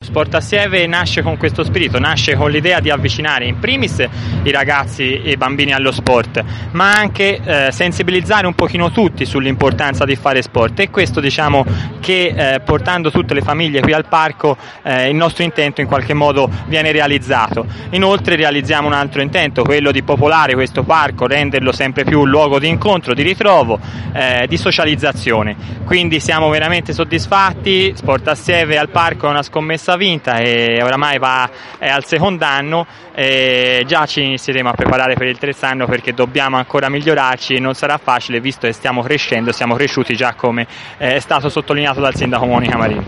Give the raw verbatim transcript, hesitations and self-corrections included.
Sport Assieme nasce con questo spirito, nasce con l'idea di avvicinare in primis i ragazzi e i bambini allo sport, ma anche eh, sensibilizzare un pochino tutti sull'importanza di fare sport, e questo diciamo che eh, portando tutte le famiglie qui al parco eh, il nostro intento in qualche modo viene realizzato. Inoltre realizziamo un altro intento, quello di popolare questo parco, renderlo sempre più un luogo di incontro, di ritrovo, eh, di socializzazione. Quindi siamo veramente soddisfatti. Sport Assieme al parco è una scommessa vinta e oramai va è al secondo anno, e già ci inizieremo a preparare per il terzo anno, perché dobbiamo ancora migliorarci e non sarà facile visto che stiamo crescendo, siamo cresciuti già come è stato sottolineato dal sindaco Monica Marini.